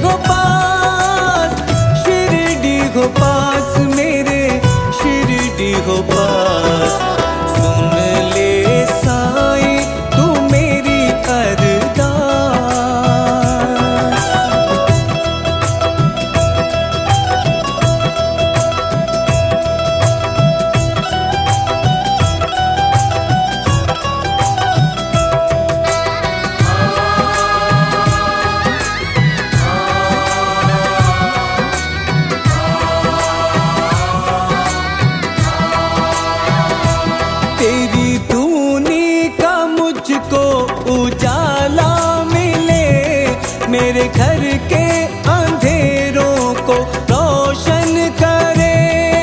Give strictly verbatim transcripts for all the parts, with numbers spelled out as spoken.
हो पास, शिरडी हो पास, मेरे शिरडी हो पास। सुन ले साईं तू मेरी अरदास। तेरी धूनी का मुझको उजाला मिले, मेरे घर के अंधेरों को रोशन करे।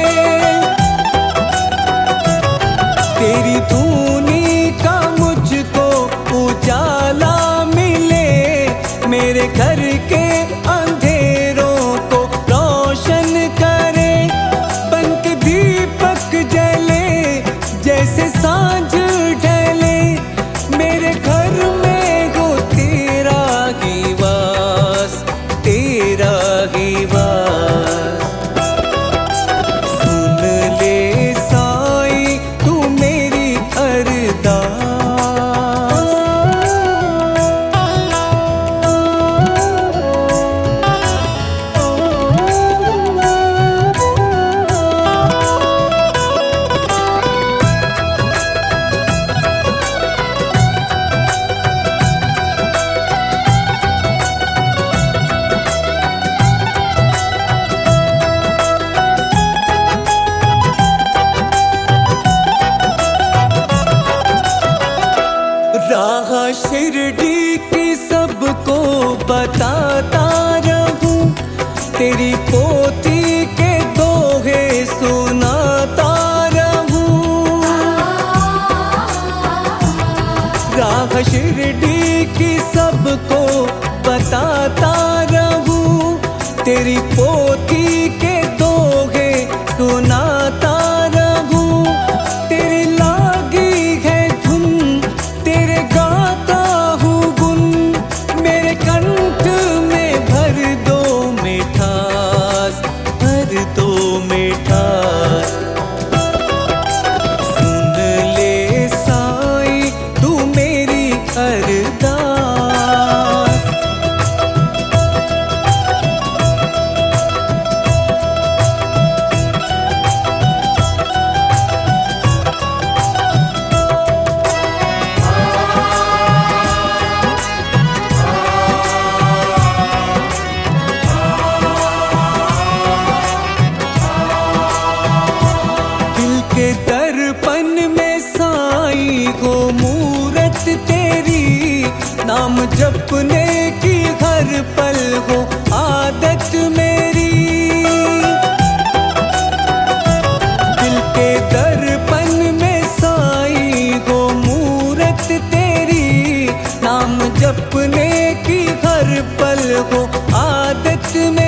तेरी धूनी का मुझको उजाला मिले, मेरे घर के अंधेरों को रोशन करे। बनके दीपक जले जैसे सांझ ढले, मेरे घर में हो तेरा ही वास, तेरा ही वास। सुन ले साईं तू मेरी अरदास। राह शिरडी की सबको बताता रहूं, तेरी पोती के दोहे सुनाता रहूं। राह शिरडी की सबको बताता रहूं, तेरी पोती के दोहे सुनाता रहूं। तेरी लागी है धुन, तेरे गाता हूँ गुन, मेरे कंठ में भर दो मिठास, भर दो मिठास। सुन ले साईं तू मेरी अरदास। के दर्पण में साईं हो मूरत तेरी, नाम जपने की हर पल हो आदत मेरी। दिल के दर्पण में साईं हो मूरत तेरी, नाम जपने की हर पल हो आदत मेरी।